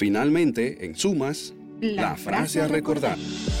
Finalmente, en sumas, la frase a recordar.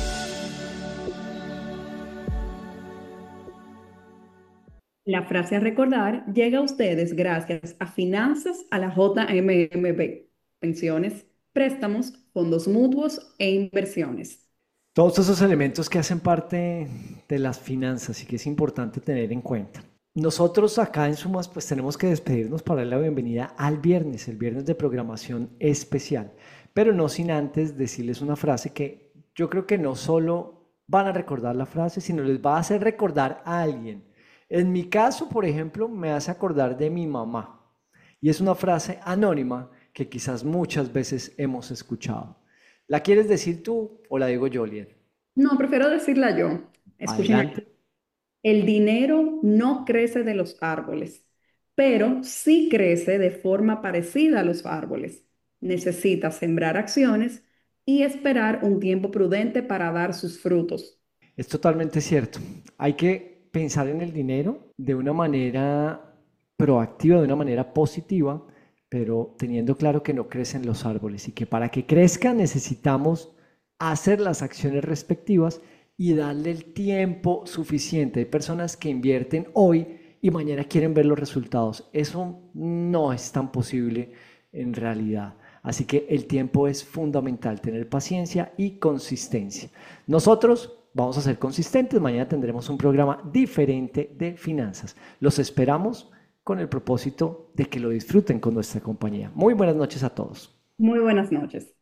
La frase a recordar llega a ustedes gracias a Finanzas a la JMMB, pensiones, préstamos, fondos mutuos e inversiones. Todos esos elementos que hacen parte de las finanzas y que es importante tener en cuenta. Nosotros acá en Sumas pues tenemos que despedirnos para darle la bienvenida al viernes, el viernes de programación especial, pero no sin antes decirles una frase que yo creo que no solo van a recordar la frase, sino les va a hacer recordar a alguien. En mi caso, por ejemplo, me hace acordar de mi mamá y es una frase anónima que quizás muchas veces hemos escuchado. ¿La quieres decir tú o la digo yo, Liet? No, prefiero decirla yo. Escúcheme. Adelante. El dinero no crece de los árboles, pero sí crece de forma parecida a los árboles. Necesita sembrar acciones y esperar un tiempo prudente para dar sus frutos. Es totalmente cierto. Hay que pensar en el dinero de una manera proactiva, de una manera positiva, pero teniendo claro que no crecen los árboles y que para que crezca necesitamos hacer las acciones respectivas y darle el tiempo suficiente. Hay personas que invierten hoy y mañana quieren ver los resultados. Eso no es tan posible en realidad. Así que el tiempo es fundamental, tener paciencia y consistencia. Nosotros vamos a ser consistentes, mañana tendremos un programa diferente de finanzas. Los esperamos con el propósito de que lo disfruten con nuestra compañía. Muy buenas noches a todos. Muy buenas noches.